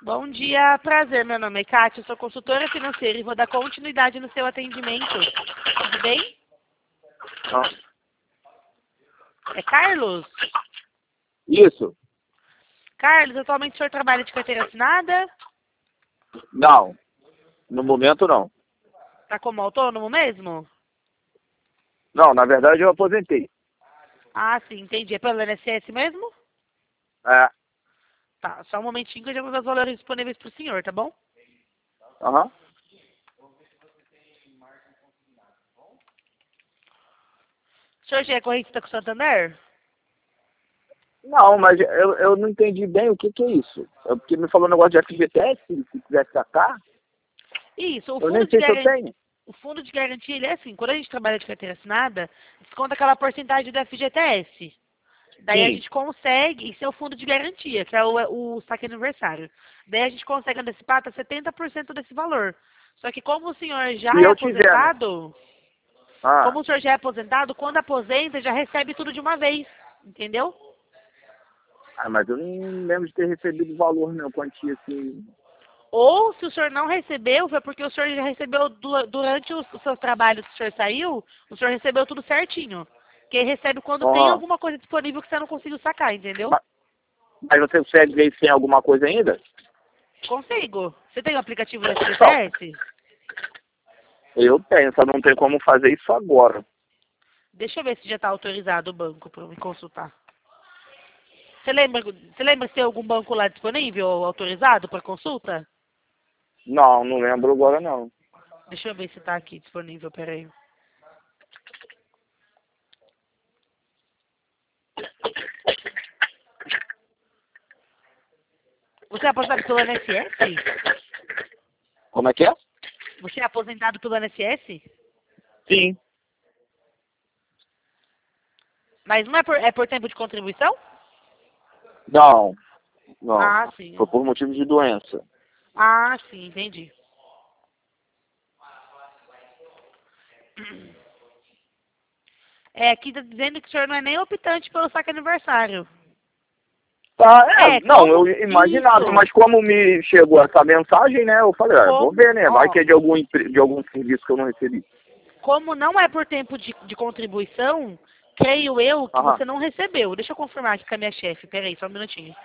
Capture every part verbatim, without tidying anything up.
Bom dia, prazer. Meu nome é Kátia, eu sou consultora financeira e vou dar continuidade no seu atendimento. Tudo bem? Ah, É Carlos? isso? Carlos, atualmente o senhor trabalha de carteira assinada? Não. No momento, não. Tá como autônomo mesmo? Não, na verdade eu aposentei. Ah, sim, entendi. É pelo I N S S mesmo? É. Tá, só um momentinho que eu já vou dar os valores disponíveis pro senhor, tá bom? Aham. O senhor já é correntista com o Santander? Não, mas eu, eu não entendi bem o que, que é isso. É porque me falou um negócio de F G T S, se quiser sacar. Isso, o Eu fundo nem de sei se eu garantia, tenho. o fundo de garantia, ele é assim, quando a gente trabalha de carteira assinada, desconta aquela porcentagem do F G T S. Daí a Sim. gente consegue, isso é o fundo de garantia, que é o, o saque aniversário. Daí a gente consegue antecipar até setenta por cento desse valor. Só que como o senhor já Se é eu tiver, né? aposentado, Ah, como o senhor já é aposentado, quando aposenta, já recebe tudo de uma vez, entendeu? ah, mas eu não lembro de ter recebido valor, não, quantia assim. Ou, se o senhor não recebeu, foi porque o senhor já recebeu du- durante os, os seus trabalhos que o senhor saiu, o senhor recebeu tudo certinho. Porque recebe quando tem Aham. alguma coisa disponível que você não conseguiu sacar, entendeu? Mas, mas você consegue ver se tem alguma coisa ainda? Consigo. Você tem o aplicativo do F G T Não. S? Eu tenho, só não tenho como fazer isso agora. Deixa eu ver se já está autorizado o banco para me consultar. Você lembra, você lembra se tem algum banco lá disponível, autorizado para consulta? Não, não lembro agora, não. Deixa eu ver se está aqui disponível, peraí. Você é aposentado pelo I N S S? Como é que é? Você é aposentado pelo I N S S? Sim. Mas não é por, é por tempo de contribuição? Não, não. Ah, sim. Foi por motivo de doença. Ah, sim, entendi. É, aqui tá dizendo que o senhor não é nem optante pelo saque aniversário. Tá, é, É, não, eu como imaginava, isso? mas como me chegou essa mensagem, né, eu falei, ah, vou Como, ver, né, vai ó, que é de algum, empre- de algum serviço que eu não recebi. como não é por tempo de, de contribuição, creio eu que Aham. você não recebeu. Deixa eu confirmar aqui com a minha chefe. Peraí, só um minutinho.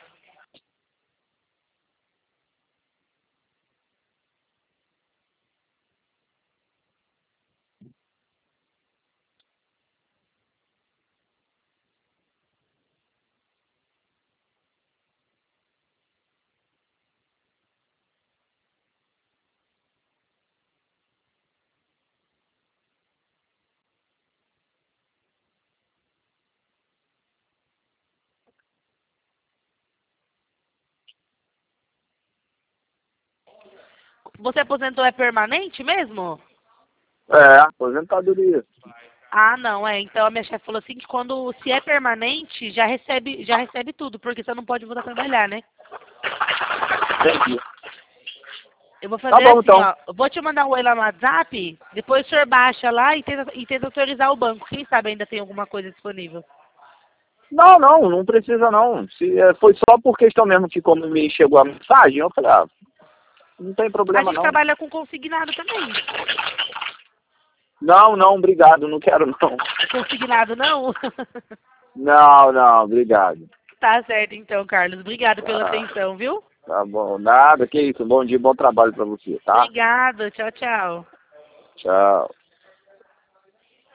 Você aposentou é permanente mesmo? É, aposentadoria. Ah, não, é. Então a minha chefe falou assim que quando se é permanente, já recebe, já recebe tudo, porque você não pode voltar a trabalhar, né? Entendi. Eu vou Tá fazer bom, assim, então. ó. Eu vou te mandar um oi lá no WhatsApp, depois o senhor baixa lá e tenta, e tenta autorizar o banco. Quem sabe ainda tem alguma coisa disponível. Não, não, não precisa não. Se, é, foi só por questão mesmo que como me chegou a mensagem, eu falei, ah, não tem A problema gente não. trabalha com consignado também. Não, não, obrigado, não quero não. Consignado não? Não, não, obrigado. Tá certo então, Carlos. Obrigado pela Tá, atenção, viu? tá bom, nada, que isso. Bom dia, bom trabalho pra você, tá? Obrigada. Tchau, tchau. Tchau.